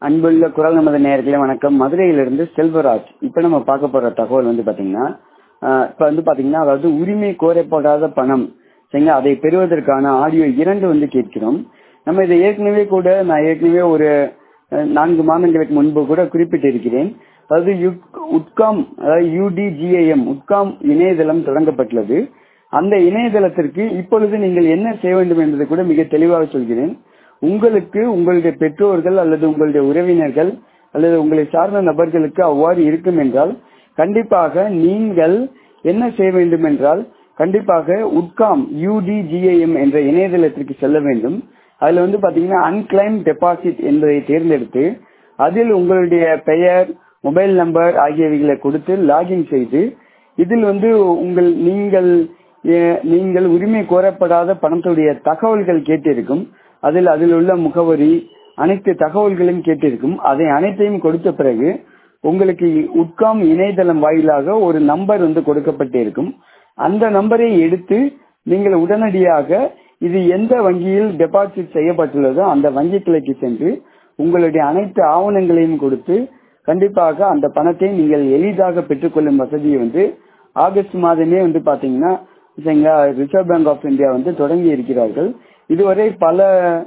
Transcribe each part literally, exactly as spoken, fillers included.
அன்புள்ள குரல் நமது நேயர்களே வணக்கம். மதுரையிலிருந்து செல்வராஜ். இப்ப நம்ம பார்க்க போற தகவல் வந்து பாத்தீங்கன்னா ஆஹ் இப்ப வந்து பாத்தீங்கன்னா அதாவது உரிமை கோரப்படாத பணம் சரிங்களா, அதை பெறுவதற்கான ஆடியோ இரண்டு வந்து கேட்கிறோம். நம்ம இதை ஏற்கனவே கூட நான் ஏற்கனவே ஒரு அஹ், நான்கு மாதங்களுக்கு முன்பு கூட குறிப்பிட்டிருக்கிறேன். அதாவது யுக்- உட்காம் அதாவது யூடிஜிஏஎம் உட்காம் இணையதளம் தொடங்கப்பட்டுள்ளது. அந்த இணையதளத்திற்கு இப்பொழுது நீங்கள் என்ன செய்ய வேண்டும் என்பதை கூட மிக தெளிவாக சொல்கிறேன். உங்களுக்கு உங்களுடைய பெற்றோர்கள் அல்லது உங்களுடைய உறவினர்கள் அல்லது உங்களை சார்ந்த நபர்களுக்கு அவ்வாறு இருக்கும் என்றால் கண்டிப்பாக நீங்கள் என்ன செய்ய வேண்டும் என்றால் கண்டிப்பாக உட்காம் யூடிஜிஏஎம் என்ற இணையதளத்திற்கு செல்ல வேண்டும். அதுல வந்து பாத்தீங்கன்னா அன்கிளைம் டெபாசிட் என்பதை தேர்ந்தெடுத்து அதில் உங்களுடைய பெயர், மொபைல் நம்பர் ஆகியவைகளை கொடுத்து லாகின் செய்து இதில் வந்து உங்கள் நீங்கள் அஹ், நீங்கள் உரிமை கோரப்படாத பணத்துடைய தகவல்கள் கேட்டிருக்கும். அதில் அதில் உள்ள முகவரி அனைத்து தகவல்களையும் கேட்டிருக்கும். அதை அனைத்தையும் கொடுத்த பிறகு உங்களுக்கு உட்காம் இணையதளம் வாயிலாக ஒரு நம்பர் வந்து கொடுக்கப்பட்டிருக்கும். அந்த நம்பரை எடுத்து நீங்கள் உடனடியாக இது எந்த வங்கியில் டெபாசிட் செய்யப்பட்டுள்ளதோ அந்த வங்கி கிளைக்கு சென்று உங்களுடைய அனைத்து ஆவணங்களையும் கொடுத்து கண்டிப்பாக அந்த பணத்தை நீங்கள் எளிதாக பெற்றுக்கொள்ளும் வசதியை வந்து ஆகஸ்ட் மாதமே வந்து பாத்தீங்கன்னா ரிசர்வ் பேங்க் ஆஃப் இந்தியா வந்து தொடங்கி இருக்கிறார்கள். இதுவரை பல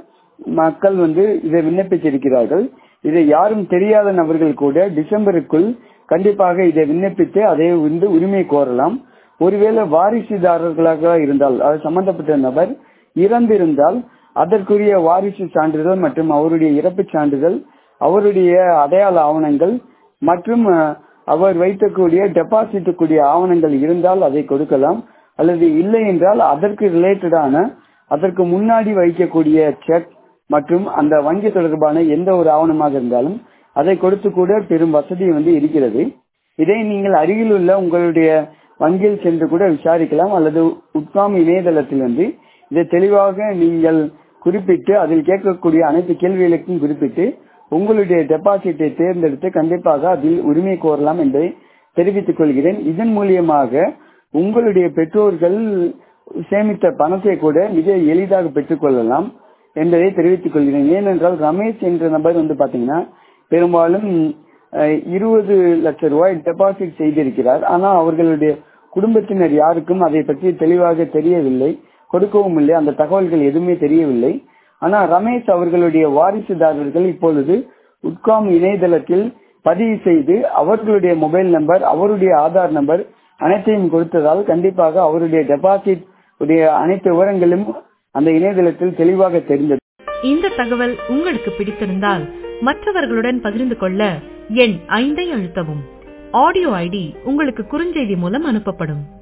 மக்கள் வந்து இதை விண்ணப்பித்திருக்கிறார்கள். இதை யாரும் தெரியாத நபர்கள் கூட டிசம்பருக்குள் கண்டிப்பாக இதை விண்ணப்பித்து அதை வந்து உரிமை கோரலாம். ஒருவேளை வாரிசுதாரர்களாக இருந்தால் அது சம்பந்தப்பட்ட நபர் இறந்திருந்தால் அதற்குரிய வாரிசு சான்றிதழ் மற்றும் அவருடைய இறப்பு சான்றிதழ், அவருடைய அடையாள ஆவணங்கள் மற்றும் அஹ், அவர் வைக்கக்கூடிய டெபாசிட்டுக்குரிய ஆவணங்கள் இருந்தால் அதை கொடுக்கலாம். அல்லது இல்லை என்றால் அதற்கு ரிலேட்டடான அதற்கு முன்னாடி வைக்கக்கூடிய செக் மற்றும் அந்த வங்கி தொடர்பான எந்த ஒரு ஆவணமாக இருந்தாலும் அதை கொடுத்து கூட பெரும் வசதி வந்து இருக்கிறது. இதை நீங்கள் அருகில் உள்ள உங்களுடைய வங்கியில் சென்று கூட விசாரிக்கலாம். அல்லது உட்காம் இணையதளத்தில் வந்து இதை தெளிவாக நீங்கள் குறிப்பிட்டு அதில் கேட்கக்கூடிய அனைத்து கேள்விகளுக்கும் குறிப்பிட்டு உங்களுடைய டெபாசிட்டை தேர்ந்தெடுத்து கண்டிப்பாக அதில் உரிமை கோரலாம் என்பதை தெரிவித்துக் கொள்கிறேன். இதன் மூலியமாக உங்களுடைய பெற்றோர்கள் சேமித்த பணத்தை கூட மிக எளிதாக பெற்றுக் கொள்ளலாம் என்பதை தெரிவித்துக் கொள்கிறேன். ஏனென்றால் ரமேஷ் என்ற நபர் வந்து பாத்தீங்கன்னா பெரும்பாலும் அஹ், இருபது லட்சம் ரூபாய் டெபாசிட் செய்திருக்கிறார். ஆனால் அவர்களுடைய குடும்பத்தினர் யாருக்கும் அதை பற்றி தெளிவாக தெரியவில்லை, கொடுக்கவும் இல்லை, அந்த தகவல்கள் எதுவுமே தெரியவில்லை. ஆனால் ரமேஷ் அவர்களுடைய வாரிசுதாரர்கள் இப்பொழுது உட்காம் இணையதளத்தில் பதிவு செய்து அவர்களுடைய மொபைல் நம்பர், அவருடைய ஆதார் நம்பர் அனைத்தையும் கொடுத்ததால் கண்டிப்பாக அவருடைய டெபாசிட் உடைய அனைத்து விவரங்களும் அந்த இணையதளத்தில் தெளிவாக தெரிந்தது. இந்த தகவல் உங்களுக்கு பிடித்திருந்தால் மற்றவர்களுடன் பகிர்ந்து கொள்ள எண் ஐந்தை அழுத்தவும். ஆடியோ ஐடி உங்களுக்கு குறுஞ்செய்தி மூலம் அனுப்பப்படும்.